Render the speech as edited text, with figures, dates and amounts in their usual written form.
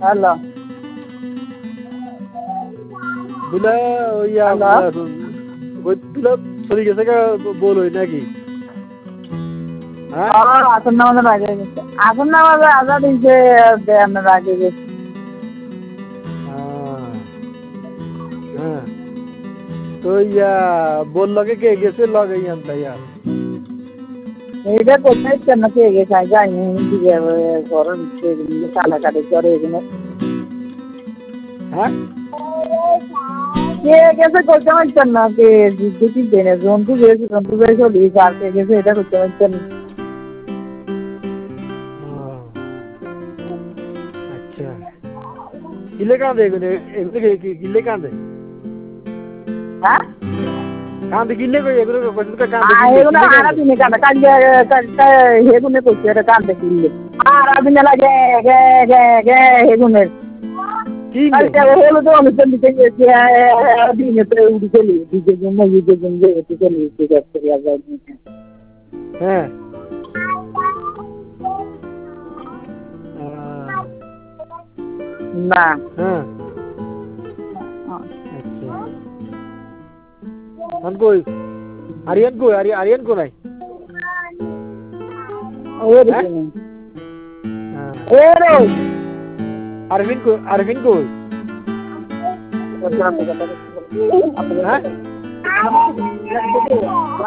hello দুলা ওই দুলা চলে গেছে বলোই নাকি হ্যাঁ আসন নামাজের আগে গেছে আসন নামাজে আজাদ দিয়েছে দেয়ানোর আগে গেছে হ্যাঁ তো বললকে কে গেছে লগে ইয়ার এইটা কোথায় কেন কে গেছে যাইনি দিকে ঘরের কাটাকাটি করে এখানে হ্যাঁ কে গেছে করতে পারছেন না কে দেখি দেনে জন্তু গেছে চলি আর কে গেছে এটা করতে পারছেন আচ্ছা কিলে কাঁদে কিলে কাঁদে হ্যাঁ কাঁদে কিলে এগুলো এগুলো আর দিনে কাঁদে কাঁদে হেগুনে করছে এটা কাঁদে কিনলে আর দিনে লাগে গে গে গে হেগুনের হলো তো অনুষ্ঠান দিতে গেছে দিনে তো উঠে চলি দিকে জন্য দিকে জন্য চলি হ্যাঁ না হ্যাঁ কই আরিয়ান কই আরিয়ান কো নাই আরভিন কই হ্যাঁ